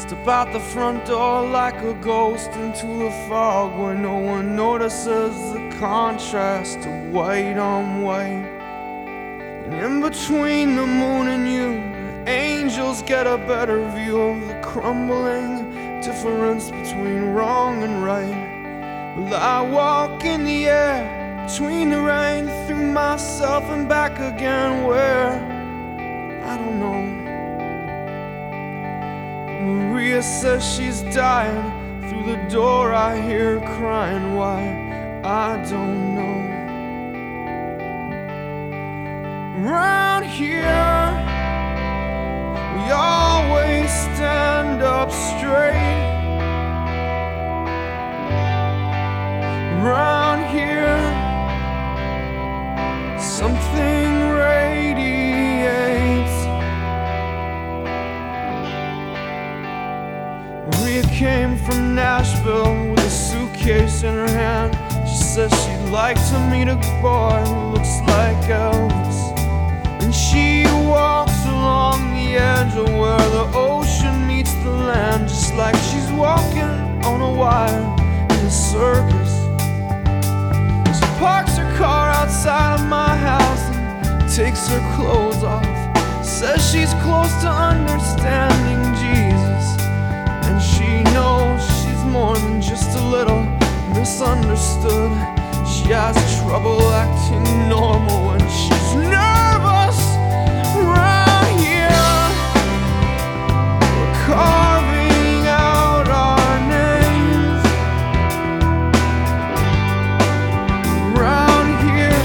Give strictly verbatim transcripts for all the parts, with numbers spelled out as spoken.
Step out the front door like a ghost into the fog where no one notices the contrast of white on white. And in between the moon and you, the angels get a better view of the crumbling difference between wrong and right. Well, I walk in the air between the rain, through myself and back again, where I don't know. Maria says she's dying. Through the door I hear her crying. Why? I don't know. Round here we always stand up straight. Round here something radiates. Maria came from Nashville with a suitcase in her hand. She says she'd like to meet a boy who looks like Elvis. And she walks along the edge of where the ocean meets the land, just like she's walking on a wire in a circus. She parks her car outside of my house and takes her clothes off. Says she's close to understanding Jesus, and she knows she's more than just a little misunderstood. She has trouble acting normal when she's nervous. Right here we're carving out our names. Round here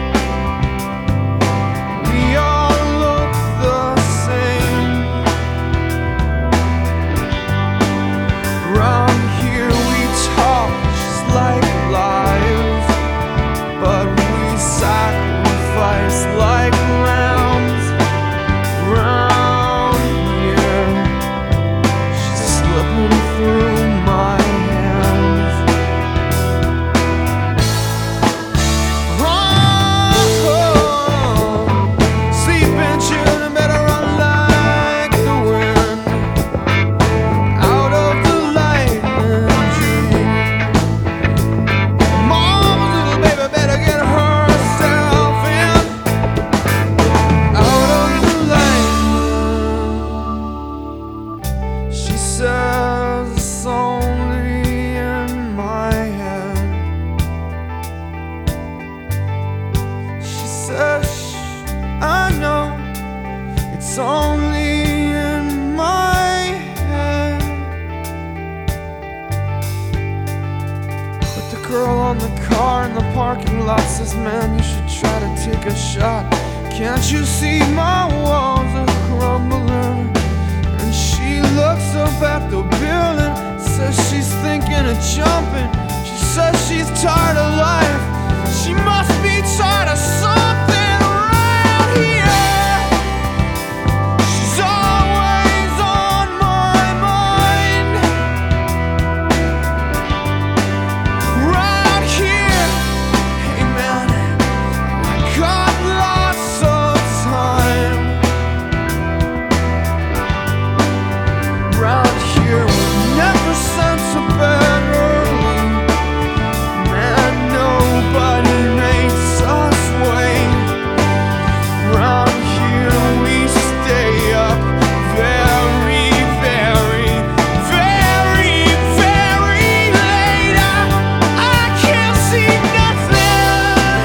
we all look the same. Round here we talk just like liars, but we sacrifice like lambs. Round here she's slipping through my hands. Oh, sleeping children better run like the wind out of the lightning tree. Mama's little baby better get herself in out of the lightning. She says it's only in my head. She says, "Shh, I know it's only in my head." But the girl on the car in the parking lot says, "Man, you should try to take a shot. Can't you see my walls are crumbling?" And she looks up at the building, says she's thinking of jumping. She says she's tired of life. She must be tired of something. Around here she's always on my mind. Round here, hey man, I got lots of time. Round here we never sense a bed early. Man, nobody makes us wait. Round here we stay up very, very, very, very late. I, I can't see nothing,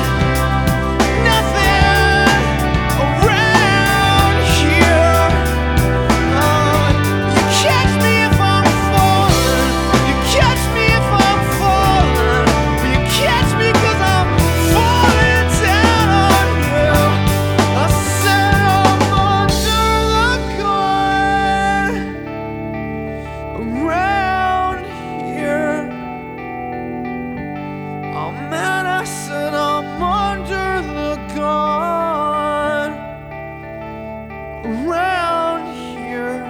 nothing around here. Uh, you catch me if I'm falling, you catch me if I'm falling, but you catch me 'cause I'm falling down on you. I said I'm under the gun. Around here, oh man, I said I'm under the gun. Around here,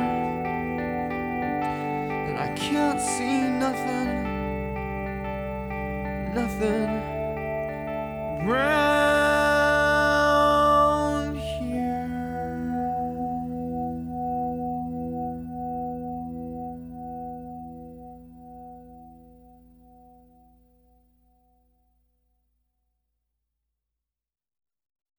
and I can't see nothing, nothing. Round